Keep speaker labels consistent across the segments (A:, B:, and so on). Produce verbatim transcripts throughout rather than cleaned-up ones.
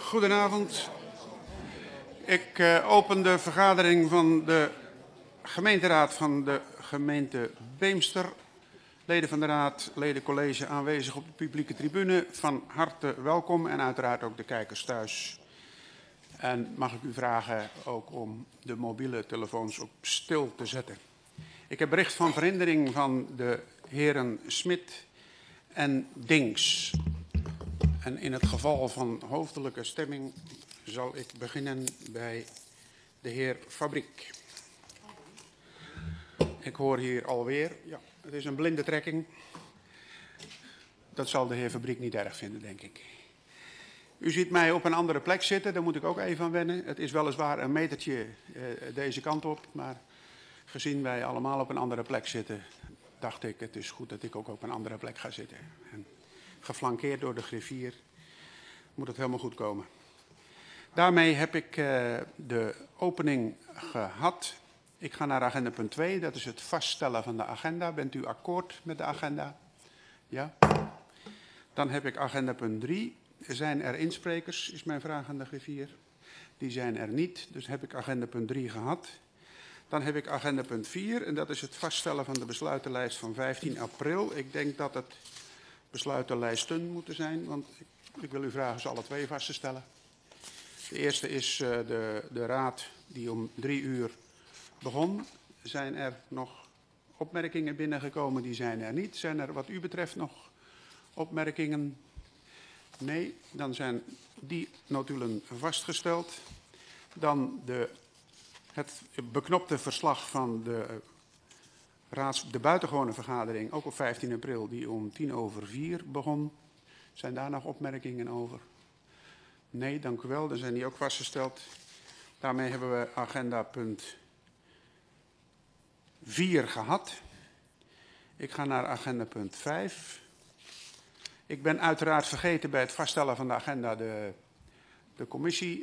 A: Goedenavond. Ik uh, open de vergadering van de gemeenteraad van de gemeente Beemster. Leden van de raad, leden college aanwezig op de publieke tribune. Van harte welkom en uiteraard ook de kijkers thuis. En mag ik u vragen ook om de mobiele telefoons op stil te zetten. Ik heb bericht van verhindering van de heren Smit en Dings. En in het geval van hoofdelijke stemming zal ik beginnen bij de heer Fabriek. Ik hoor hier alweer, ja, het is een blinde trekking. Dat zal de heer Fabriek niet erg vinden, denk ik. U ziet mij op een andere plek zitten, daar moet ik ook even aan wennen. Het is weliswaar een metertje uh, deze kant op, maar gezien wij allemaal op een andere plek zitten, dacht ik, het is goed dat ik ook op een andere plek ga zitten. En geflankeerd door de griffier moet het helemaal goed komen. Daarmee heb ik uh, de opening gehad. Ik ga naar agenda punt twee, dat is het vaststellen van de agenda. Bent u akkoord met de agenda? Ja. Dan heb ik agenda punt drie. Zijn er insprekers, is mijn vraag aan de griffier. Die zijn er niet, dus heb ik agenda punt drie gehad. Dan heb ik agenda punt vier en dat is het vaststellen van de besluitenlijst van vijftien april. Ik denk dat het besluitenlijsten moeten zijn, want ik, ik wil u vragen ze alle twee vast te stellen. De eerste is uh, de, de raad die om drie uur begon. Zijn er nog opmerkingen binnengekomen? Die zijn er niet. Zijn er wat u betreft nog opmerkingen? Nee, dan zijn die notulen vastgesteld. Dan de, het beknopte verslag van de, raads, de buitengewone vergadering, ook op vijftien april, die om tien over vier begon. Zijn daar nog opmerkingen over? Nee, dank u wel. Dan zijn die ook vastgesteld. Daarmee hebben we agenda punt vier gehad. Ik ga naar agenda punt vijf. Ik ben uiteraard vergeten bij het vaststellen van de agenda de, de commissie, uh,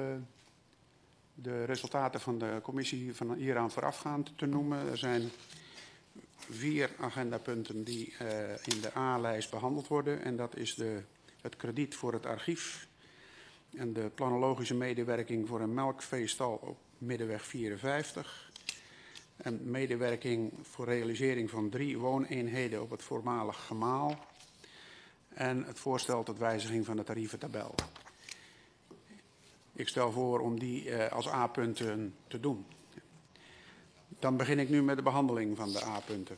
A: de resultaten van de commissie van hieraan voorafgaand te noemen. Er zijn vier agendapunten die uh, in de A-lijst behandeld worden. En dat is de, het krediet voor het archief en de planologische medewerking voor een melkveestal op Middenweg vierenvijftig. En medewerking voor realisering van drie wooneenheden op het voormalig gemaal. En het voorstel tot wijziging van de tarieventabel. Ik stel voor om die uh, als A-punten te doen. Dan begin ik nu met de behandeling van de A-punten.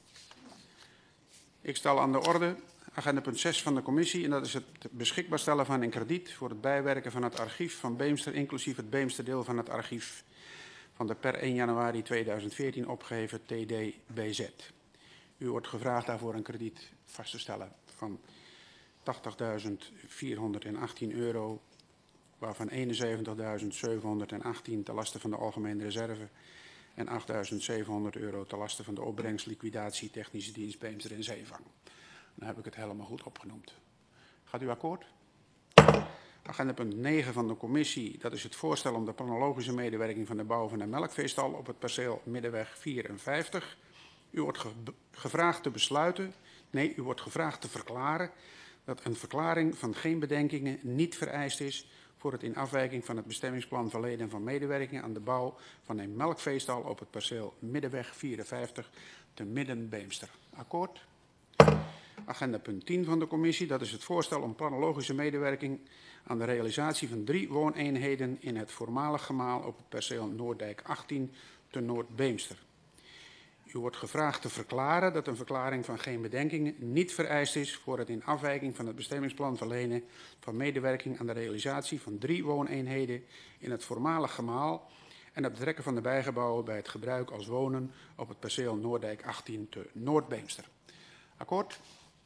A: Ik stel aan de orde agenda punt zes van de commissie. En dat is het beschikbaar stellen van een krediet voor het bijwerken van het archief van Beemster, inclusief het Beemsterdeel van het archief van de per één januari tweeduizend veertien opgeheven T D B Z. U wordt gevraagd daarvoor een krediet vast te stellen van tachtigduizend vierhonderdachttien euro, waarvan eenenzeventigduizend zevenhonderdachttien ten laste van de algemene reserve en achtduizend zevenhonderd euro ten laste van de opbrengst liquidatie technische dienst Beemster en Zeevang. Dan heb ik het helemaal goed opgenoemd. Gaat u akkoord? Agenda punt negen van de commissie, dat is het voorstel om de planologische medewerking van de bouw van een melkveestal op het perceel Middenweg vierenvijftig. U wordt ge gevraagd te besluiten, nee, u wordt gevraagd te verklaren dat een verklaring van geen bedenkingen niet vereist is voor het in afwijking van het bestemmingsplan verleden van medewerking aan de bouw van een melkveestal op het perceel Middenweg vierenvijftig te Midden Beemster. Akkoord? Agenda punt tien van de commissie, dat is het voorstel om planologische medewerking aan de realisatie van drie wooneenheden in het voormalig gemaal op het perceel Noorddijk achttien te Noord-Beemster. U wordt gevraagd te verklaren dat een verklaring van geen bedenkingen niet vereist is voor het in afwijking van het bestemmingsplan verlenen van medewerking aan de realisatie van drie wooneenheden in het voormalig gemaal en het betrekken van de bijgebouwen bij het gebruik als wonen op het perceel Noorddijk achttien te Noord-Beemster. Akkoord?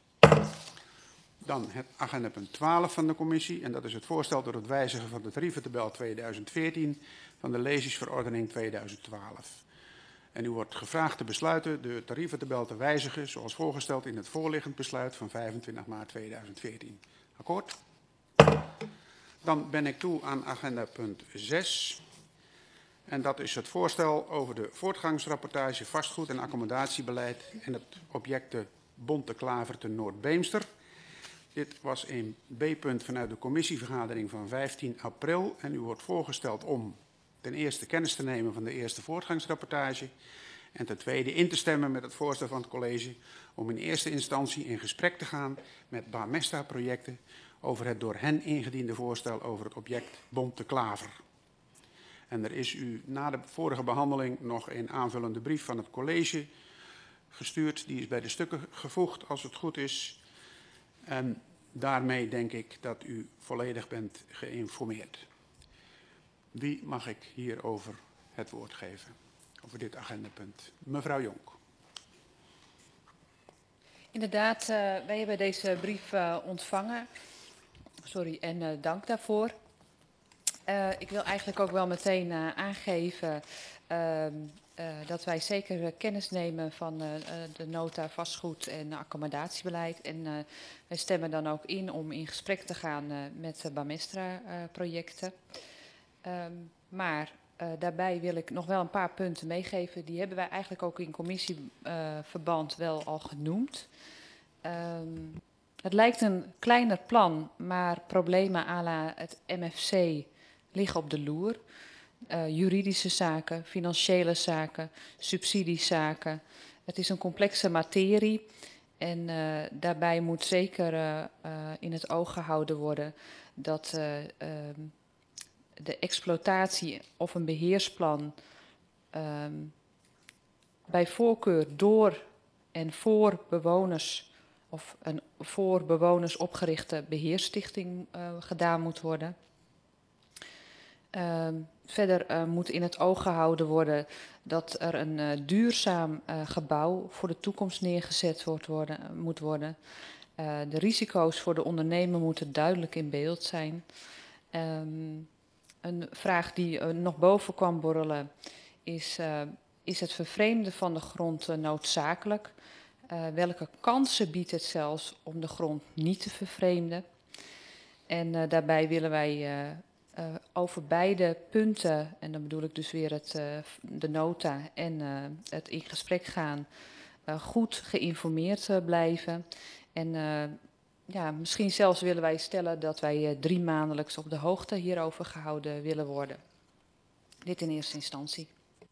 A: Dan het agenda punt twaalf van de commissie en dat is het voorstel tot het wijzigen van de tarieventabel tweeduizend veertien van de leesingsverordening tweeduizend twaalf. En u wordt gevraagd te besluiten de tarieventabel te wijzigen zoals voorgesteld in het voorliggend besluit van vijfentwintig maart tweeduizend veertien. Akkoord? Dan ben ik toe aan agenda punt zes. En dat is het voorstel over de voortgangsrapportage vastgoed en accommodatiebeleid en het object de Bonte Klaver te Noord-Beemster. Dit was een B-punt vanuit de commissievergadering van vijftien april en u wordt voorgesteld om ten eerste kennis te nemen van de eerste voortgangsrapportage en ten tweede in te stemmen met het voorstel van het college om in eerste instantie in gesprek te gaan met Bamestra-projecten over het door hen ingediende voorstel over het object Bonte Klaver. En er is u na de vorige behandeling nog een aanvullende brief van het college gestuurd. Die is bij de stukken gevoegd als het goed is. En daarmee denk ik dat u volledig bent geïnformeerd. Wie mag ik hierover het woord geven? Over dit agendapunt. Mevrouw Jonk.
B: Inderdaad, uh, wij hebben deze brief uh, ontvangen. Sorry, en uh, dank daarvoor. Uh, ik wil eigenlijk ook wel meteen uh, aangeven uh, uh, dat wij zeker uh, kennis nemen van uh, de nota vastgoed en accommodatiebeleid. En uh, wij stemmen dan ook in om in gesprek te gaan uh, met de Bamestra-projecten. Uh, um, maar uh, daarbij wil ik nog wel een paar punten meegeven. Die hebben wij eigenlijk ook in commissieverband uh, wel al genoemd. Um, het lijkt een kleiner plan, maar problemen à la het M F C liggen op de loer. Uh, juridische zaken, financiële zaken, subsidiezaken. Het is een complexe materie en uh, daarbij moet zeker uh, uh, in het oog gehouden worden dat uh, uh, de exploitatie of een beheersplan uh, bij voorkeur door en voor bewoners of een voor bewoners opgerichte beheerstichting uh, gedaan moet worden. Uh, verder uh, moet in het oog gehouden worden dat er een uh, duurzaam uh, gebouw voor de toekomst neergezet wordt worden, uh, moet worden. Uh, de risico's voor de ondernemer moeten duidelijk in beeld zijn. Um, een vraag die uh, nog boven kwam borrelen is, uh, is het vervreemden van de grond uh, noodzakelijk? Uh, welke kansen biedt het zelfs om de grond niet te vervreemden? En uh, daarbij willen wij uh, uh, over beide punten, en dan bedoel ik dus weer het, uh, de nota en uh, het in gesprek gaan, uh, goed geïnformeerd uh, blijven. En uh, ja, misschien zelfs willen wij stellen dat wij uh, drie maandelijks op de hoogte hierover gehouden willen worden. Dit in eerste instantie.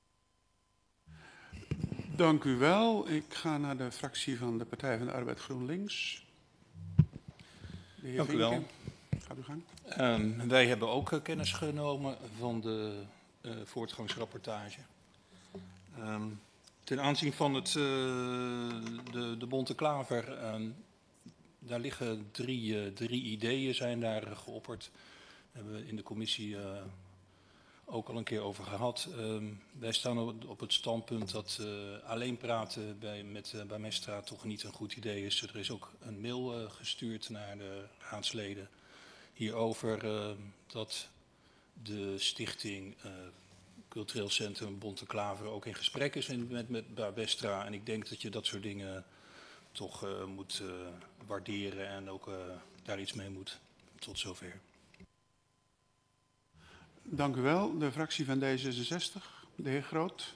A: Dank u wel. Ik ga naar de fractie van de Partij van de Arbeid GroenLinks. De heer
C: Dank u wel.
A: Gaat u gang.
C: Um, wij hebben ook uh, kennis genomen van de uh, voortgangsrapportage. Um, ten aanzien van het, uh, de, de Bonte Klaver, uh, daar liggen drie, uh, drie ideeën zijn daar uh, geopperd. Daar hebben we in de commissie uh, ook al een keer over gehad. Um, wij staan op, op het standpunt dat uh, alleen praten bij, met uh, Bamestra toch niet een goed idee is. Er is ook een mail uh, gestuurd naar de raadsleden hierover uh, dat de stichting uh, Cultureel Centrum Bonte Klaver ook in gesprek is in, met, met Bamestra. En ik denk dat je dat soort dingen toch uh, moet uh, waarderen en ook uh, daar iets mee moet. Tot zover.
A: Dank u wel. De fractie van D zesenzestig, de heer Groot.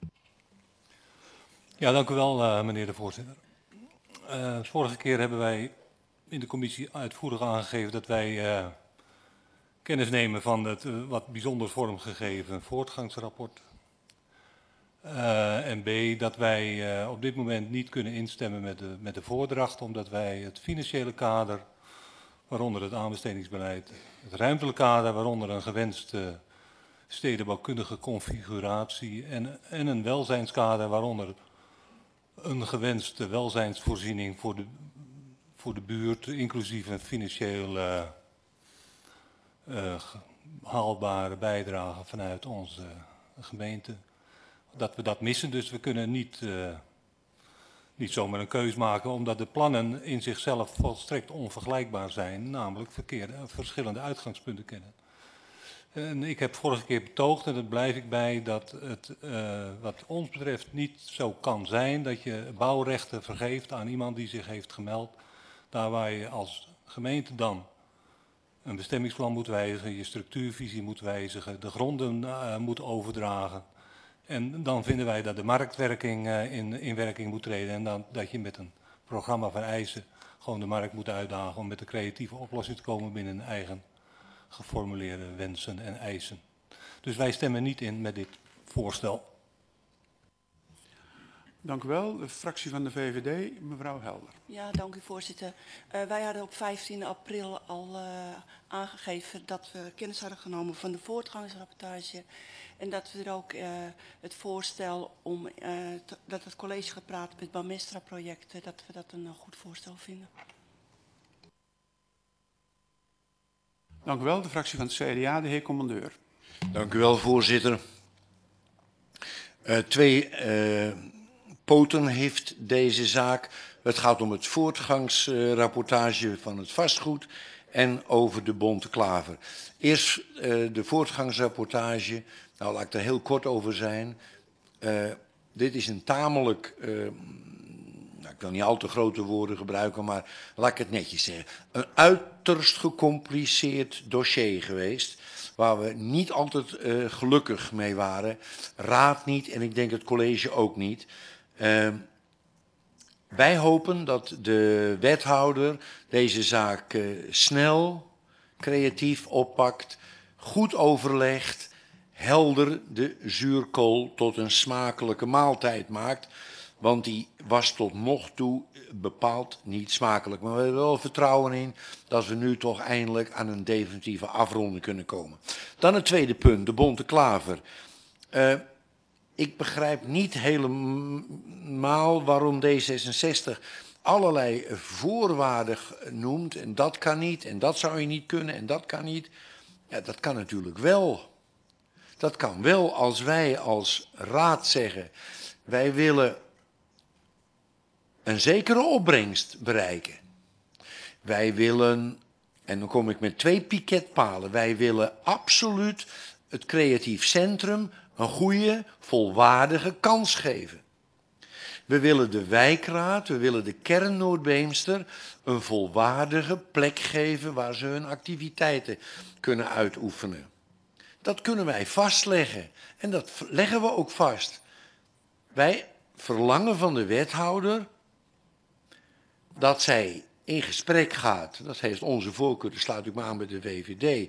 D: Ja, dank u wel, uh, meneer de voorzitter. Uh, vorige keer hebben wij in de commissie uitvoerig aangegeven dat wij uh, kennis nemen van het uh, wat bijzonder vormgegeven voortgangsrapport. Uh, en B, dat wij uh, op dit moment niet kunnen instemmen met de, met de voordracht, omdat wij het financiële kader, waaronder het aanbestedingsbeleid, het ruimtelijk kader, waaronder een gewenste stedenbouwkundige configuratie en, en een welzijnskader, waaronder een gewenste welzijnsvoorziening voor de, voor de buurt, inclusief een financieel uh, uh, haalbare bijdrage vanuit onze gemeente. Dat we dat missen, dus we kunnen niet, uh, niet zomaar een keus maken, omdat de plannen in zichzelf volstrekt onvergelijkbaar zijn, namelijk verkeerde, verschillende uitgangspunten kennen. En ik heb vorige keer betoogd, en dat blijf ik bij, dat het uh, wat ons betreft niet zo kan zijn dat je bouwrechten vergeeft aan iemand die zich heeft gemeld. Daar waar je als gemeente dan een bestemmingsplan moet wijzigen, je structuurvisie moet wijzigen, de gronden uh, moet overdragen. En dan vinden wij dat de marktwerking uh, in, in werking moet treden en dan, dat je met een programma van eisen gewoon de markt moeten uitdagen om met een creatieve oplossing te komen binnen hun eigen geformuleerde wensen en eisen. Dus wij stemmen niet in met dit voorstel.
A: Dank u wel. De fractie van de V V D, mevrouw Helder.
E: Ja, dank u voorzitter. Uh, wij hadden op vijftien april al uh, aangegeven dat we kennis hadden genomen van de voortgangsrapportage. En dat we er ook uh, het voorstel om uh, te, dat het college gaat praten met Bamestra-projecten, dat we dat een uh, goed voorstel vinden.
A: Dank u wel. De fractie van het C D A, de heer commandeur.
F: Dank u wel, voorzitter. Uh, twee uh, poten heeft deze zaak. Het gaat om het voortgangsrapportage van het vastgoed en over de Bonte Klaver. Eerst uh, de voortgangsrapportage. Nou, laat ik er heel kort over zijn. Uh, dit is een tamelijk, uh, nou, ik wil niet al te grote woorden gebruiken, maar laat ik het netjes zeggen. Een uiterst gecompliceerd dossier geweest, waar we niet altijd uh, gelukkig mee waren. Raad niet en ik denk het college ook niet. Uh, wij hopen dat de wethouder deze zaak uh, snel, creatief oppakt, goed overlegt, helder de zuurkool tot een smakelijke maaltijd maakt. Want die was tot nog toe bepaald niet smakelijk. Maar we hebben wel vertrouwen in dat we nu toch eindelijk aan een definitieve afronding kunnen komen. Dan het tweede punt, de Bonte Klaver. Uh, ik begrijp niet helemaal waarom D zesenzestig allerlei voorwaarden noemt. En dat kan niet, en dat zou je niet kunnen, en dat kan niet. Ja, dat kan natuurlijk wel. Dat kan wel als wij als raad zeggen, wij willen een zekere opbrengst bereiken. Wij willen, en dan kom ik met twee piketpalen, wij willen absoluut het creatief centrum een goede, volwaardige kans geven. We willen de wijkraad, we willen de kern Noord-Beemster een volwaardige plek geven waar ze hun activiteiten kunnen uitoefenen. Dat kunnen wij vastleggen en dat leggen we ook vast. Wij verlangen van de wethouder dat zij in gesprek gaat, dat heeft onze voorkeur, daar sluit ik me aan bij de V V D,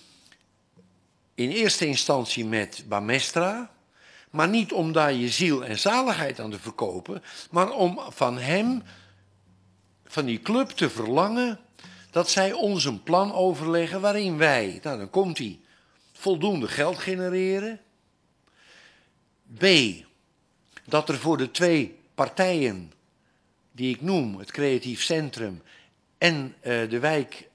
F: in eerste instantie met Bamestra, maar niet om daar je ziel en zaligheid aan te verkopen, maar om van hem, van die club te verlangen, dat zij ons een plan overleggen waarin wij, nou dan komt hij, voldoende geld genereren. B, dat er voor de twee partijen die ik noem, het creatief centrum en uh, de wijk,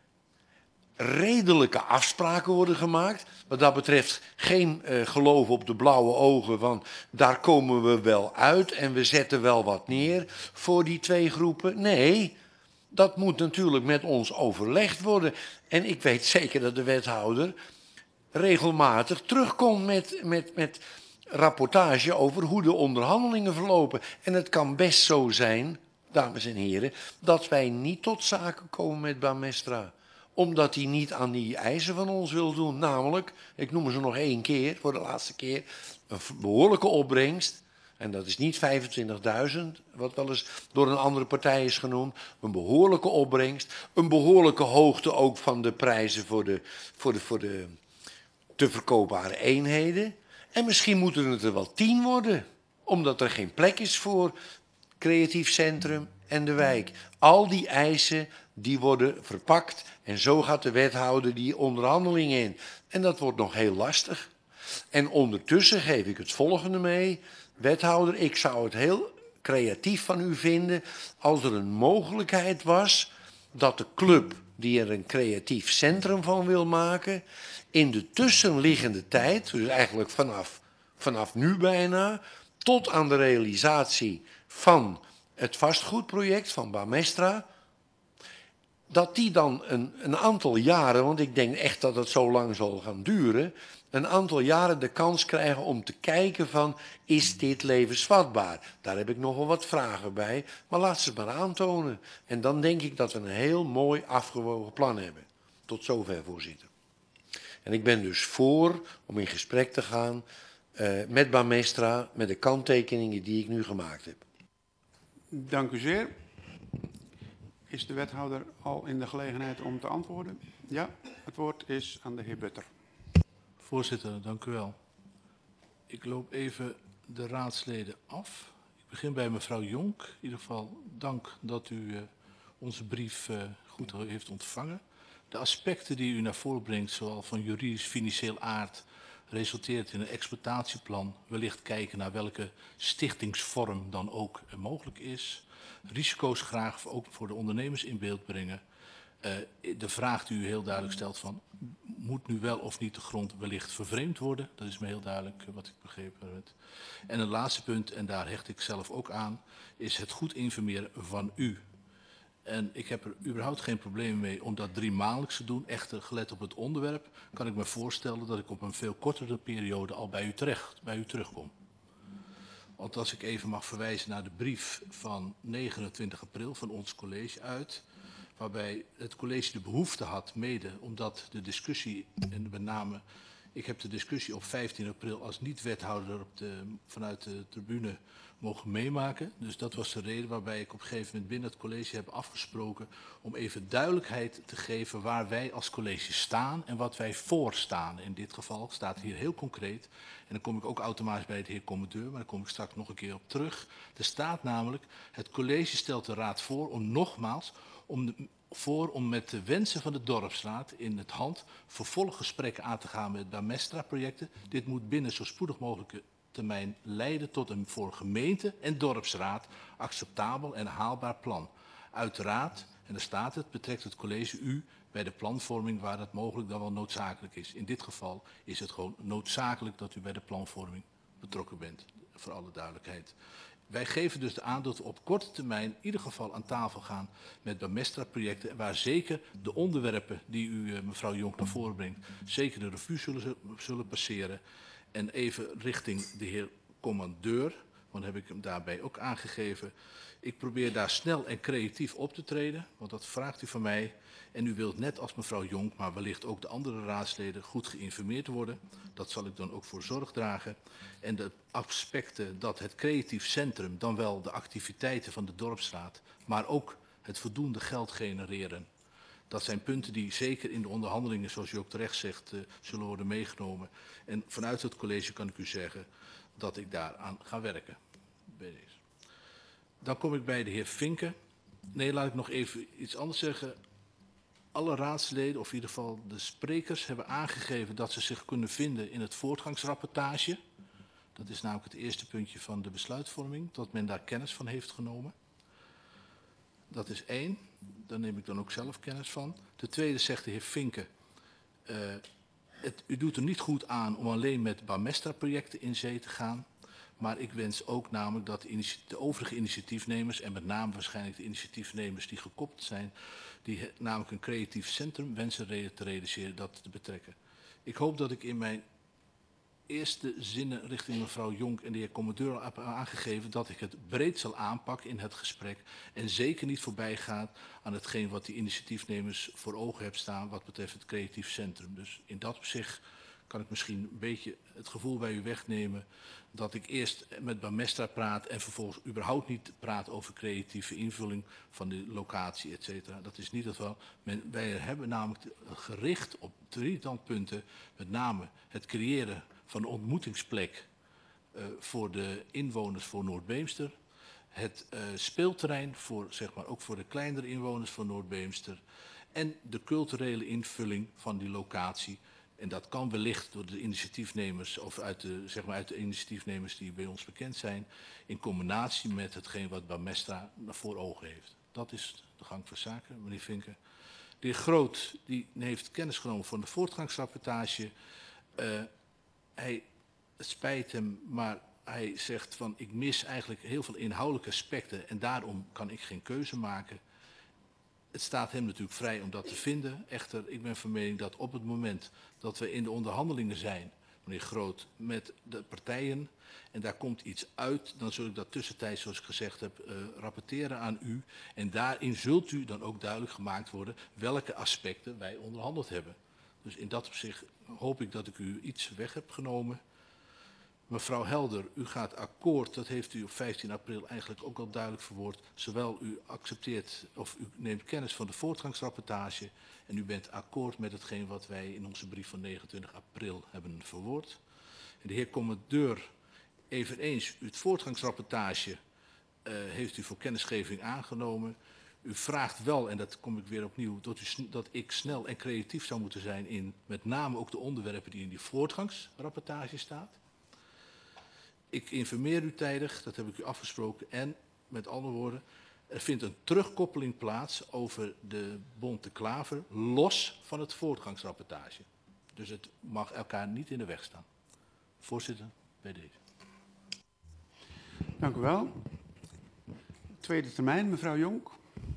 F: redelijke afspraken worden gemaakt. Wat dat betreft geen uh, geloof op de blauwe ogen, want daar komen we wel uit en we zetten wel wat neer voor die twee groepen. Nee, dat moet natuurlijk met ons overlegd worden. En ik weet zeker dat de wethouder regelmatig terugkomt met, met, met rapportage over hoe de onderhandelingen verlopen. En het kan best zo zijn, dames en heren, dat wij niet tot zaken komen met Bamestra. Omdat hij niet aan die eisen van ons wil doen. Namelijk, ik noem ze nog één keer, voor de laatste keer, een behoorlijke opbrengst. En dat is niet vijfentwintigduizend, wat wel eens door een andere partij is genoemd. Een behoorlijke opbrengst. Een behoorlijke hoogte ook van de prijzen voor de, voor de, voor de te verkoopbare eenheden. En misschien moeten het er wel tien worden. Omdat er geen plek is voor creatief centrum en de wijk. Al die eisen die worden verpakt en zo gaat de wethouder die onderhandeling in. En dat wordt nog heel lastig. En ondertussen geef ik het volgende mee. Wethouder, ik zou het heel creatief van u vinden als er een mogelijkheid was dat de club die er een creatief centrum van wil maken, in de tussenliggende tijd, dus eigenlijk vanaf, vanaf nu bijna, tot aan de realisatie van het vastgoedproject van Bamestra, dat die dan een, een aantal jaren, want ik denk echt dat het zo lang zal gaan duren, een aantal jaren de kans krijgen om te kijken van, is dit levensvatbaar? Daar heb ik nogal wat vragen bij, maar laat ze het maar aantonen. En dan denk ik dat we een heel mooi afgewogen plan hebben. Tot zover, voorzitter. En ik ben dus voor om in gesprek te gaan uh, met Bamestra, met de kanttekeningen die ik nu gemaakt heb.
A: Dank u zeer. Is de wethouder al in de gelegenheid om te antwoorden? Ja, het woord is aan de heer Butter.
G: Voorzitter, dank u wel. Ik loop even de raadsleden af. Ik begin bij mevrouw Jonk. In ieder geval dank dat u uh, onze brief uh, goed heeft ontvangen. De aspecten die u naar voren brengt, zowel van juridisch-financieel aard, resulteert in een exploitatieplan. Wellicht kijken naar welke stichtingsvorm dan ook uh, mogelijk is. Risico's graag ook voor de ondernemers in beeld brengen. Uh, de vraag die u heel duidelijk stelt van, moet nu wel of niet de grond wellicht vervreemd worden? Dat is me heel duidelijk uh, wat ik begrepen heb. En het laatste punt, en daar hecht ik zelf ook aan, is het goed informeren van u. En ik heb er überhaupt geen probleem mee om dat drie maandelijks te doen. Echter, gelet op het onderwerp, kan ik me voorstellen dat ik op een veel kortere periode al bij u, terecht, bij u terugkom. Want als ik even mag verwijzen naar de brief van negenentwintig april van ons college uit, waarbij het college de behoefte had, mede omdat de discussie, en met name, ik heb de discussie op vijftien april als niet-wethouder op de, vanuit de tribune mogen meemaken. Dus dat was de reden waarbij ik op een gegeven moment binnen het college heb afgesproken om even duidelijkheid te geven waar wij als college staan en wat wij voor staan. In dit geval staat hier heel concreet, en dan kom ik ook automatisch bij de heer commandeur, maar daar kom ik straks nog een keer op terug. Er staat namelijk, het college stelt de raad voor om nogmaals, om de, voor om met de wensen van de dorpsraad in het hand vervolggesprekken aan te gaan met Bamestra-projecten. Dit moet binnen zo spoedig mogelijke termijn leiden tot een voor gemeente en dorpsraad acceptabel en haalbaar plan. Uiteraard, en daar staat het, betrekt het college u bij de planvorming waar het mogelijk dan wel noodzakelijk is. In dit geval is het gewoon noodzakelijk dat u bij de planvorming betrokken bent, voor alle duidelijkheid. Wij geven dus de aan dat we op korte termijn in ieder geval aan tafel gaan met Bamestra-projecten, waar zeker de onderwerpen die u, mevrouw Jonk, naar voren brengt, zeker de revue zullen, zullen passeren. En even richting de heer commandeur, want heb ik hem daarbij ook aangegeven. Ik probeer daar snel en creatief op te treden, want dat vraagt u van mij. En u wilt net als mevrouw Jonk, maar wellicht ook de andere raadsleden, goed geïnformeerd worden. Dat zal ik dan ook voor zorg dragen. En de aspecten dat het creatief centrum, dan wel de activiteiten van de dorpsraad, maar ook het voldoende geld genereren. Dat zijn punten die zeker in de onderhandelingen, zoals u ook terecht zegt, uh, zullen worden meegenomen. En vanuit het college kan ik u zeggen dat ik daaraan ga werken. Bij deze. Dan kom ik bij de heer Vinken. Nee, laat ik nog even iets anders zeggen. Alle raadsleden, of in ieder geval de sprekers, hebben aangegeven dat ze zich kunnen vinden in het voortgangsrapportage. Dat is namelijk het eerste puntje van de besluitvorming, dat men daar kennis van heeft genomen. Dat is één. Daar neem ik dan ook zelf kennis van. Ten tweede zegt de heer Vinken, uh, het, u doet er niet goed aan om alleen met Bamestra-projecten in zee te gaan. Maar ik wens ook namelijk dat de, de overige initiatiefnemers, en met name waarschijnlijk de initiatiefnemers die gekoppeld zijn, die namelijk een creatief centrum wensen te realiseren, dat te betrekken. Ik hoop dat ik in mijn eerste zinnen richting mevrouw Jonk en de heer commandeur heb aangegeven dat ik het breed zal aanpakken in het gesprek en zeker niet voorbij gaat aan hetgeen wat die initiatiefnemers voor ogen hebben staan wat betreft het creatief centrum. Dus in dat opzicht kan ik misschien een beetje het gevoel bij u wegnemen dat ik eerst met Bamestra praat en vervolgens überhaupt niet praat over creatieve invulling van de locatie, et cetera. Dat is niet het geval. Men, wij hebben namelijk gericht op drietal punten, met name het creëren van een ontmoetingsplek uh, voor de inwoners voor Noord-Beemster, het uh, speelterrein voor, zeg maar, ook voor de kleinere inwoners van Noord-Beemster en de culturele invulling van die locatie. En dat kan wellicht door de initiatiefnemers, of uit de, zeg maar uit de initiatiefnemers die bij ons bekend zijn, in combinatie met hetgeen wat Bamestra voor ogen heeft. Dat is de gang van zaken, meneer Vinken. De heer Groot die heeft kennis genomen van de voortgangsrapportage. Uh, hij, het spijt hem, maar hij zegt van ik mis eigenlijk heel veel inhoudelijke aspecten en daarom kan ik geen keuze maken. Het staat hem natuurlijk vrij om dat te vinden. Echter, ik ben van mening dat op het moment dat we in de onderhandelingen zijn, meneer Groot, met de partijen en daar komt iets uit, dan zul ik dat tussentijds, zoals ik gezegd heb, uh, rapporteren aan u. En daarin zult u dan ook duidelijk gemaakt worden welke aspecten wij onderhandeld hebben. Dus in dat opzicht hoop ik dat ik u iets weg heb genomen. Mevrouw Helder, u gaat akkoord, dat heeft u op vijftien april eigenlijk ook al duidelijk verwoord. Zowel u accepteert of u neemt kennis van de voortgangsrapportage en u bent akkoord met hetgeen wat wij in onze brief van negenentwintig april hebben verwoord. En de heer commandeur, eveneens, het voortgangsrapportage uh, heeft u voor kennisgeving aangenomen. U vraagt wel, en dat kom ik weer opnieuw, dat, u, dat ik snel en creatief zou moeten zijn in met name ook de onderwerpen die in die voortgangsrapportage staan. Ik informeer u tijdig, dat heb ik u afgesproken, en met andere woorden, er vindt een terugkoppeling plaats over de Bont de Klaver, los van het voortgangsrapportage. Dus het mag elkaar niet in de weg staan. Voorzitter, bij deze.
A: Dank u wel. Tweede termijn, mevrouw Jonk.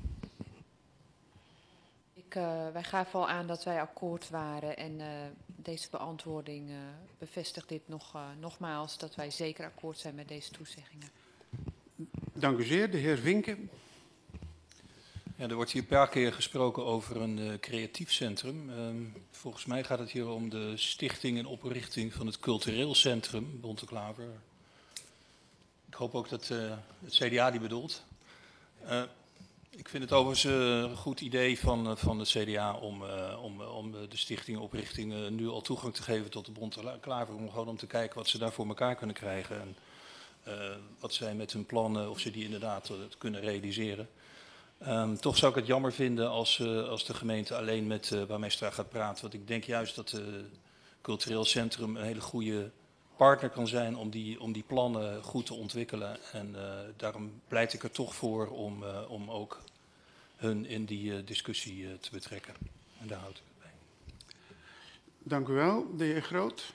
B: Ik, uh, wij gaven al aan dat wij akkoord waren en uh, deze beantwoording uh, bevestigt dit nog, uh, nogmaals, dat wij zeker akkoord zijn met deze toezeggingen.
A: Dank u zeer. De heer Vinke.
C: Ja, er wordt hier een paar keer gesproken over een uh, creatief centrum. Um, volgens mij gaat het hier om de stichting en oprichting van het cultureel centrum Bont de Klaver. Ik hoop ook dat uh, het C D A die bedoelt. Uh, Ik vind het overigens een goed idee van, van het C D A om, uh, om, om de stichting oprichting uh, nu al toegang te geven tot de Bont de Klaver. Om gewoon om te kijken wat ze daar voor elkaar kunnen krijgen. En uh, wat zij met hun plannen, of ze die inderdaad uh, kunnen realiseren. Um, toch zou ik het jammer vinden als, uh, als de gemeente alleen met uh, Bamestra gaat praten. Want ik denk juist dat het uh, cultureel centrum een hele goede partner kan zijn om die, om die plannen goed te ontwikkelen. En uh, daarom pleit ik er toch voor om, uh, om ook hun in die uh, discussie uh, te betrekken. En daar houd ik het bij.
A: Dank u wel. De heer Groot.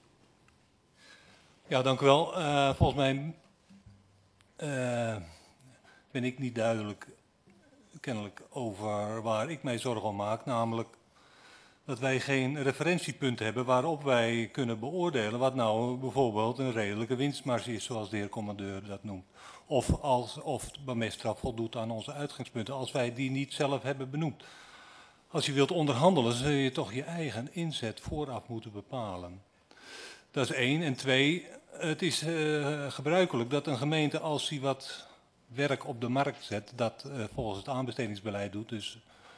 D: Ja, dank u wel. Uh, volgens mij uh, ben ik niet duidelijk kennelijk over waar ik mij zorgen om maak, namelijk dat wij geen referentiepunt hebben waarop wij kunnen beoordelen wat nou bijvoorbeeld een redelijke winstmarge is, zoals de heer commandeur dat noemt. Of als of Bamestra voldoet aan onze uitgangspunten, als wij die niet zelf hebben benoemd. Als je wilt onderhandelen, zul je toch je eigen inzet vooraf moeten bepalen. Dat is één. En twee, het is uh, gebruikelijk dat een gemeente, als die wat werk op de markt zet, dat uh, volgens het aanbestedingsbeleid doet, dus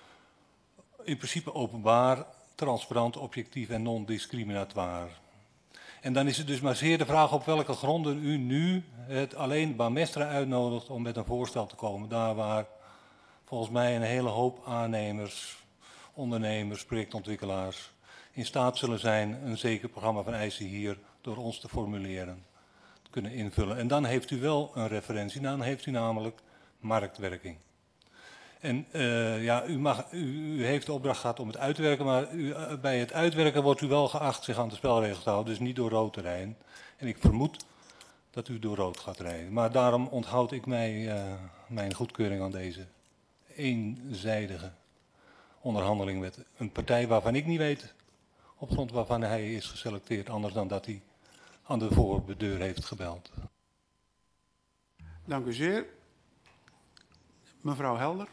D: in principe openbaar, transparant, objectief en non-discriminatoire. En dan is het dus maar zeer de vraag op welke gronden u nu het alleen Bamestra uitnodigt om met een voorstel te komen. Daar waar volgens mij een hele hoop aannemers, ondernemers, projectontwikkelaars in staat zullen zijn een zeker programma van eisen hier door ons te formuleren, te kunnen invullen. En dan heeft u wel een referentie, dan heeft u namelijk marktwerking. En uh, ja, u, mag, u, u heeft de opdracht gehad om het uit te werken, maar u, uh, bij het uitwerken wordt u wel geacht zich aan de spelregels te houden, dus niet door rood te rijden. En ik vermoed dat u door rood gaat rijden. Maar daarom onthoud ik mij uh, mijn goedkeuring aan deze eenzijdige onderhandeling met een partij waarvan ik niet weet, op grond waarvan hij is geselecteerd, anders dan dat hij aan de voordeur heeft gebeld.
A: Dank u zeer. Mevrouw Helder.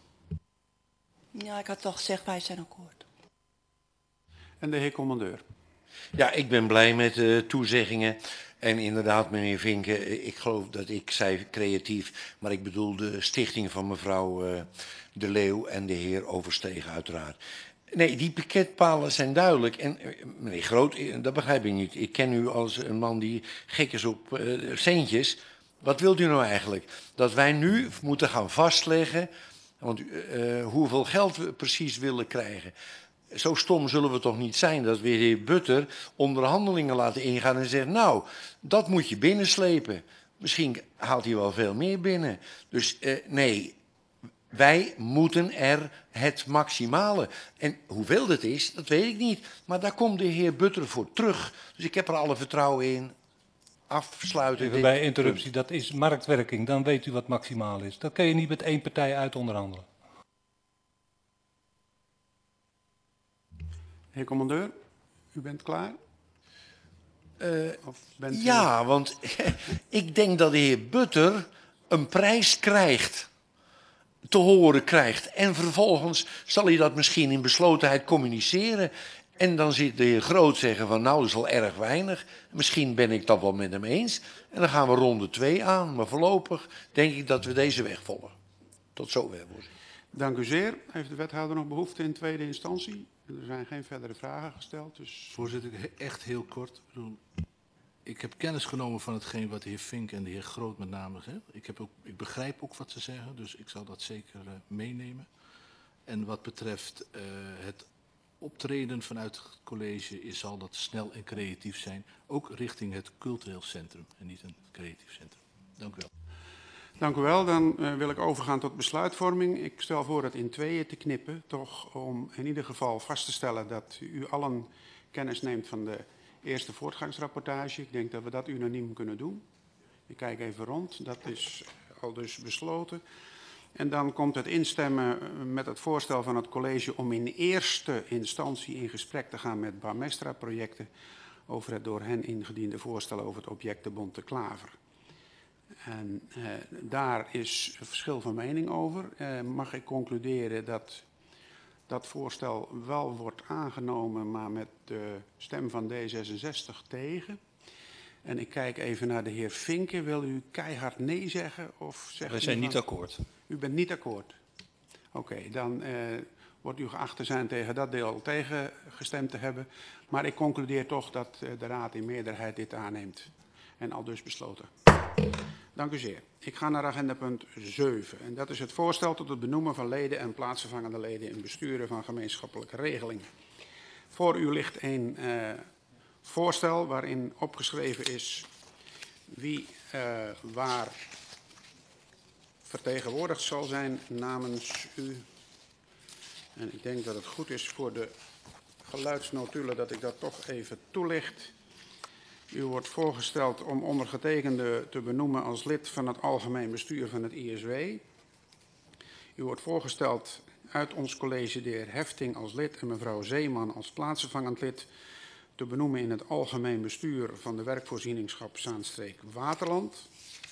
E: Ja, ik had toch gezegd, wij zijn akkoord.
A: En de heer commandeur.
F: Ja, ik ben blij met de toezeggingen. En inderdaad, meneer Vinke, ik geloof dat ik zei creatief, maar ik bedoel de stichting van mevrouw uh, De Leeuw en de heer Overstegen uiteraard. Nee, die pakketpalen zijn duidelijk. En meneer Groot, dat begrijp ik niet. Ik ken u als een man die gek is op uh, centjes. Wat wilt u nou eigenlijk? Dat wij nu moeten gaan vastleggen, want uh, hoeveel geld we precies willen krijgen. Zo stom zullen we toch niet zijn dat we de heer Butter onderhandelingen laten ingaan en zeggen, nou, dat moet je binnenslepen. Misschien haalt hij wel veel meer binnen. Dus uh, nee, wij moeten er het maximale. En hoeveel dat is, dat weet ik niet. Maar daar komt de heer Butter voor terug. Dus ik heb er alle vertrouwen in. Afsluiten.
D: Even bij interruptie, dat is marktwerking. Dan weet u wat maximaal is. Dat kun je niet met één partij uit onderhandelen.
A: Heer commandeur, u bent klaar?
F: Uh,
A: of bent u...
F: Ja, want ik denk dat de heer Butter een prijs krijgt, te horen krijgt. En vervolgens zal hij dat misschien in beslotenheid communiceren. En dan ziet de heer Groot zeggen van nou, dat is al erg weinig. Misschien ben ik dat wel met hem eens. En dan gaan we ronde twee aan. Maar voorlopig denk ik dat we deze weg volgen. Tot zover, voorzitter.
A: Dank u zeer. Heeft de wethouder nog behoefte in tweede instantie? Er zijn geen verdere vragen gesteld. Dus...
G: Voorzitter, he- echt heel kort. Ik bedoel, ik heb kennis genomen van hetgeen wat de heer Vink en de heer Groot met name zeggen. Ik, heb ook, ik begrijp ook wat ze zeggen, dus ik zal dat zeker uh, meenemen. En wat betreft uh, het optreden vanuit het college is, zal dat snel en creatief zijn. Ook richting het cultureel centrum en niet een creatief centrum. Dank u wel.
A: Dank u wel. Dan uh, wil ik overgaan tot besluitvorming. Ik stel voor het in tweeën te knippen, toch om in ieder geval vast te stellen dat u allen kennis neemt van de eerste voortgangsrapportage. Ik denk dat we dat unaniem kunnen doen. Ik kijk even rond. Dat is al dus besloten. En dan komt het instemmen met het voorstel van het college om in eerste instantie in gesprek te gaan met Bamestra-projecten over het door hen ingediende voorstel over het object de Bonte Klaver. En eh, daar is een verschil van mening over. Eh, mag ik concluderen dat dat voorstel wel wordt aangenomen, maar met de stem van D zesenzestig tegen. En ik kijk even naar de heer Vinken. Wil u keihard nee zeggen? Of zegt
C: Wij
A: u
C: zijn
A: van...
C: niet akkoord.
A: U bent niet akkoord? Oké, okay, dan eh, wordt u geacht te zijn tegen dat deel tegengestemd te hebben. Maar ik concludeer toch dat eh, de Raad in meerderheid dit aanneemt. En al dus besloten. Dank u zeer. Ik ga naar agenda punt zeven. En dat is het voorstel tot het benoemen van leden en plaatsvervangende leden in besturen van gemeenschappelijke regelingen. Voor u ligt een uh, voorstel waarin opgeschreven is wie uh, waar vertegenwoordigd zal zijn namens u. En ik denk dat het goed is voor de geluidsnotulen dat ik dat toch even toelicht. U wordt voorgesteld om ondergetekende te benoemen als lid van het algemeen bestuur van het I S W. U wordt voorgesteld uit ons college de heer Hefting als lid en mevrouw Zeeman als plaatsvervangend lid te benoemen in het algemeen bestuur van de werkvoorzieningschap Zaanstreek Waterland.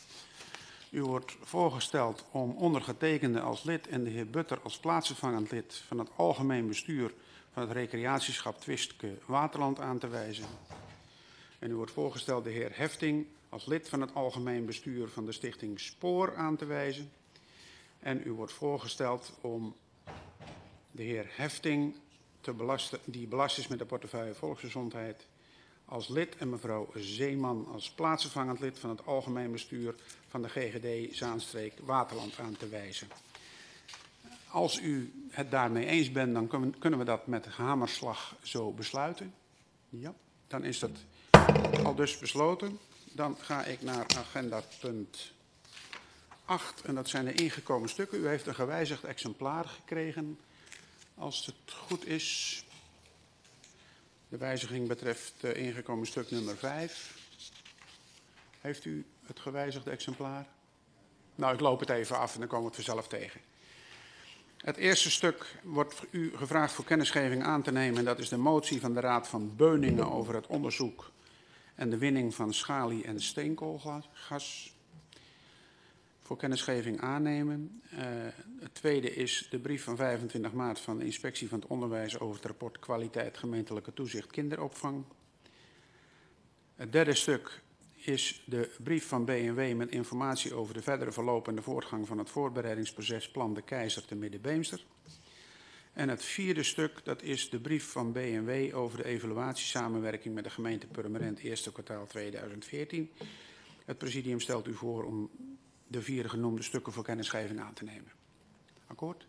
A: U wordt voorgesteld om ondergetekende als lid en de heer Butter als plaatsvervangend lid van het algemeen bestuur van het recreatieschap Twistke Waterland aan te wijzen. En u wordt voorgesteld de heer Hefting als lid van het algemeen bestuur van de stichting Spoor aan te wijzen. En u wordt voorgesteld om de heer Hefting, te belasten, die belast is met de portefeuille Volksgezondheid, als lid en mevrouw Zeeman als plaatsvervangend lid van het algemeen bestuur van de G G D Zaanstreek Waterland aan te wijzen. Als u het daarmee eens bent, dan kunnen we dat met hamerslag zo besluiten. Ja, dan is dat al dus besloten. Dan ga ik naar agenda punt acht en dat zijn de ingekomen stukken. U heeft een gewijzigd exemplaar gekregen, als het goed is. De wijziging betreft uh, ingekomen stuk nummer vijf. Heeft u het gewijzigde exemplaar? Nou, ik loop het even af en dan komen we het vanzelf tegen. Het eerste stuk wordt u gevraagd voor kennisgeving aan te nemen. En dat is de motie van de Raad van Beuningen over het onderzoek en de winning van schalie- en steenkoolgas. Voor kennisgeving aannemen. Uh, het tweede is de brief van vijfentwintig maart van de Inspectie van het Onderwijs over het rapport Kwaliteit Gemeentelijke Toezicht Kinderopvang. Het derde stuk is de brief van B N W met informatie over de verdere verloop en de voortgang van het voorbereidingsproces Plan de Keizer te Middenbeemster. En het vierde stuk, dat is de brief van B N W over de evaluatiesamenwerking met de gemeente Purmerend eerste kwartaal tweeduizend veertien. Het presidium stelt u voor om de vier genoemde stukken voor kennisgeving aan te nemen. Akkoord?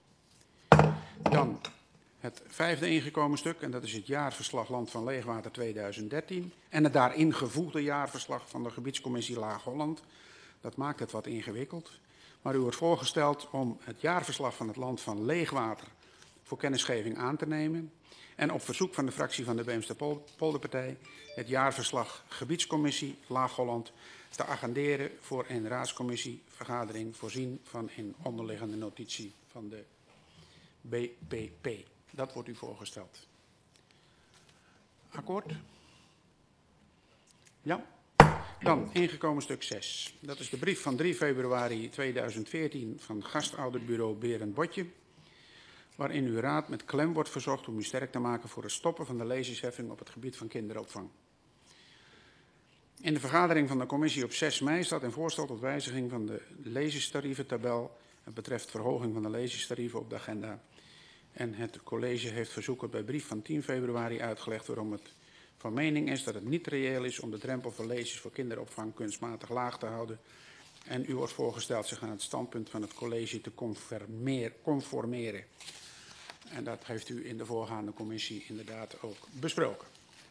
A: Dan het vijfde ingekomen stuk, en dat is het jaarverslag Land van Leegwater tweeduizend dertien. En het daarin gevoegde jaarverslag van de gebiedscommissie Laag-Holland. Dat maakt het wat ingewikkeld. Maar u wordt voorgesteld om het jaarverslag van het Land van Leegwater voor kennisgeving aan te nemen. En op verzoek van de fractie van de Beemster-Polderpartij het jaarverslag gebiedscommissie Laag-Holland te agenderen voor een raadscommissievergadering voorzien van een onderliggende notitie van de B P P. Dat wordt u voorgesteld. Akkoord? Ja? Dan ingekomen stuk zes. Dat is de brief van drie februari tweeduizend veertien van gastouderbureau Berend Botje. waarin uw raad met klem wordt verzocht om u sterk te maken voor het stoppen van de lezingsheffing op het gebied van kinderopvang. In de vergadering van de commissie op zes mei staat een voorstel tot wijziging van de lezingstarieventabel. Het betreft verhoging van de lezingstarieven op de agenda. En het college heeft verzoeken bij brief van tien februari uitgelegd waarom het van mening is dat het niet reëel is om de drempel voor lezers voor kinderopvang kunstmatig laag te houden. En u wordt voorgesteld zich aan het standpunt van het college te conformeren. En dat heeft u in de voorgaande commissie inderdaad ook besproken.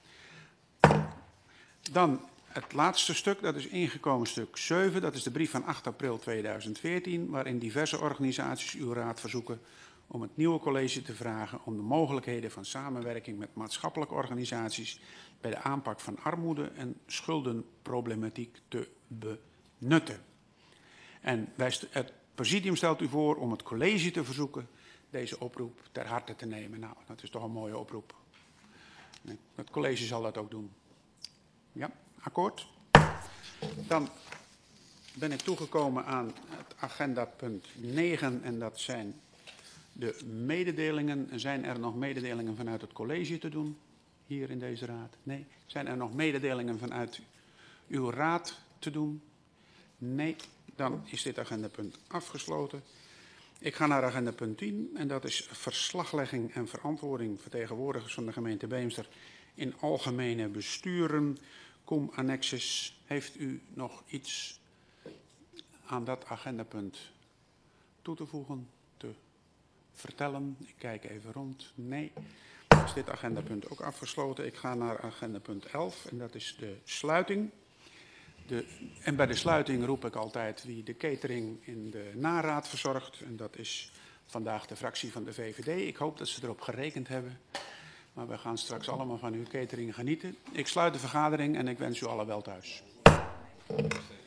A: Dan het laatste stuk, dat is ingekomen stuk zeven. Dat is de brief van acht april tweeduizend veertien, waarin diverse organisaties uw raad verzoeken om het nieuwe college te vragen om de mogelijkheden van samenwerking met maatschappelijke organisaties bij de aanpak van armoede en schuldenproblematiek te benutten. En wij het presidium stelt u voor om het college te verzoeken deze oproep ter harte te nemen. Nou, dat is toch een mooie oproep. Het college zal dat ook doen. Ja, akkoord? Dan ben ik toegekomen aan het agendapunt negen en dat zijn de mededelingen. Zijn er nog mededelingen vanuit het college te doen hier in deze raad? Nee. Zijn er nog mededelingen vanuit uw raad te doen? Nee. Dan is dit agendapunt afgesloten. Ik ga naar agendapunt tien en dat is verslaglegging en verantwoording vertegenwoordigers van de gemeente Beemster in algemene besturen. Cum annexes. Heeft u nog iets aan dat agendapunt toe te voegen, te vertellen? Ik kijk even rond. Nee. Dan is dit agendapunt ook afgesloten. Ik ga naar agendapunt elf en dat is de sluiting. De, en bij de sluiting roep ik altijd wie de catering in de naraad verzorgt. En dat is vandaag de fractie van de V V D. Ik hoop dat ze erop gerekend hebben. Maar we gaan straks allemaal van uw catering genieten. Ik sluit de vergadering en ik wens u allen wel thuis.